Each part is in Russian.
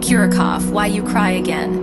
Kurikov, why you cry again?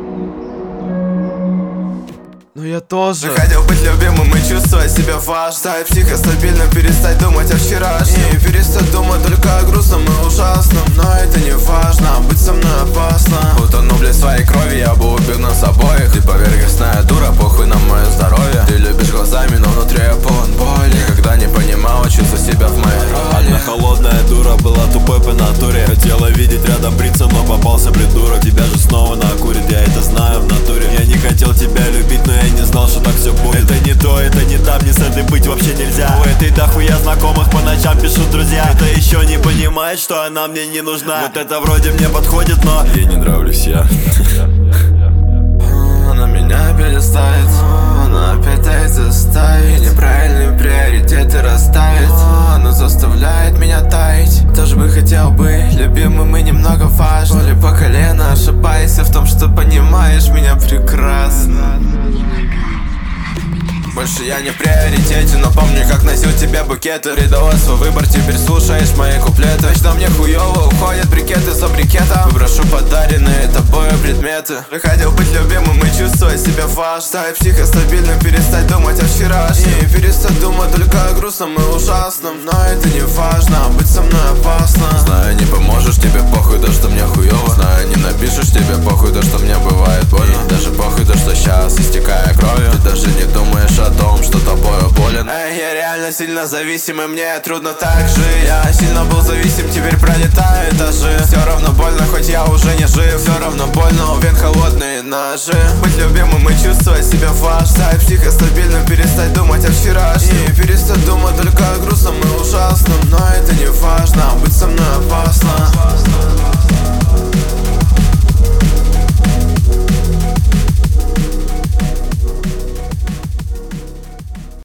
Ну я тоже хотел быть любимым и чувствовать себя важным. Стать психостабильным, перестать думать о вчерашнем и перестать думать только о грустном и ужасном. Но это не важно, быть со мной опасно. Утону, блядь, в своей крови, я бы убил нас обоих. Ты поверхностная дура, похуй на мое здоровье. Ты любишь глазами, но внутри я полон боли. Никогда не понимала, чувствовать себя в моей роли. Одна холодная дура была тупой по натуре. Хотела видеть рядом принца, но попался придурок. Тебя же снова накурит, я это знаю в натуре. Я не хотел тебя любить, но я не знал, что так все будет. Это не то, это не там, не с этой быть вообще нельзя. У этой дохуя знакомых по ночам пишут друзья. Это еще не понимает, что она мне не нужна. Вот это вроде мне подходит, но ей не нравлюсь я. Она меня переставит, она опять заставит неправильные приоритеты расставить. Она заставляет меня таять. Тоже бы хотел быть любимым и немного важным. Боли по колено, ошибайся в том, что понимаешь меня прекрасно. Больше я не в приоритете, но помню, как носил тебе букеты. Предала свой выбор, теперь слушаешь мои куплеты. Что мне хуёво уходят брикеты за брикетом. Выброшу подаренные тобою предметы. Хотел быть любимым и чувствовать себя важным. Стать психостабильным, перестать думать о вчерашнем и перестать думать только о грустном и ужасном. Но это не важно, быть со мной опасно. Знаю, не поможешь, тебе похуй, то что мне хуёво. Знаю, не напишешь, тебе похуй, то что мне бывает больно. Даже похуй, то что сейчас истекая кровью. Ты даже не думаешь о том, что тобою болен. Я реально сильно зависим, и мне трудно так жить. Я сильно был зависим, теперь пролетаю этажи. Все равно больно, хоть я уже не жив. Все равно больно, у вен холодные ножи. Быть любимым и чувствовать себя важным. Стать психостабильным, перестать думать о вчерашнем и перестать думать только о грустном и ужасном. Но